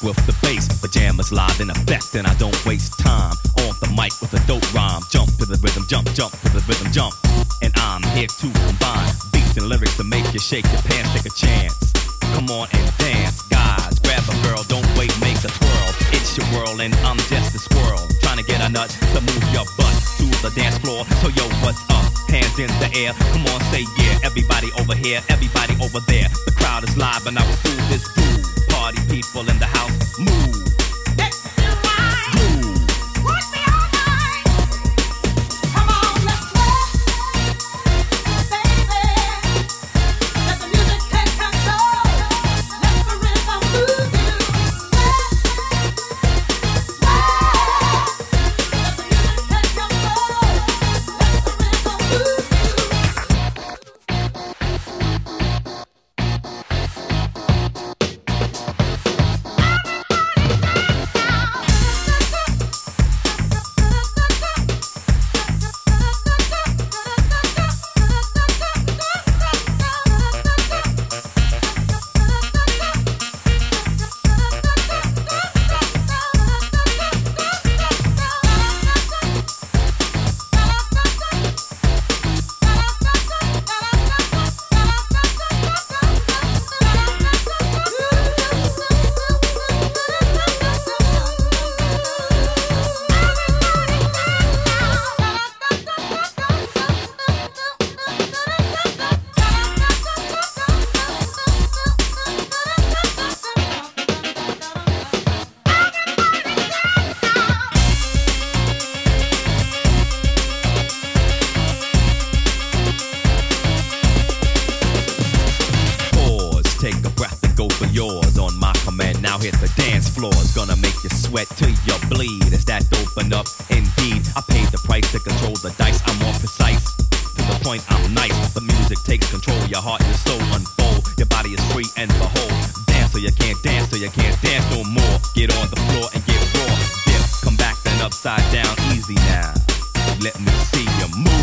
with the bass. Pajamas live in effect, and I don't waste time on the mic with a dope rhyme. Jump to the rhythm, jump, jump to the rhythm, jump. And I'm here to combine beats and lyrics to make you shake your pants, take a chance. Come on and dance, guys. Grab a girl, don't wait, make a twirl. It's your world and I'm just a squirrel, trying to get a nut to move your butt to the dance floor. So yo, what's up? Hands in the air, come on, say yeah. Everybody over here, everybody over there. The crowd is live and I will do this groove. Party people in the house, move. Let's do right. Groove. Push me all night. Come on, let's sweat, baby. Let the music take control. Let the rhythm move you. Sweat, sweat. Let the music take control. Let the rhythm move you. Take a breath and go for yours. On my command, now hit the dance floor. It's gonna make you sweat till you bleed. Is that open up? Indeed, I paid the price to control the dice. I'm more precise, to the point I'm nice. The music takes control, your heart, your soul unfold. Your body is free and behold. Dance till you can't dance, till you can't dance no more. Get on the floor and get raw. Dip, come back then upside down, easy now. Let me see you move.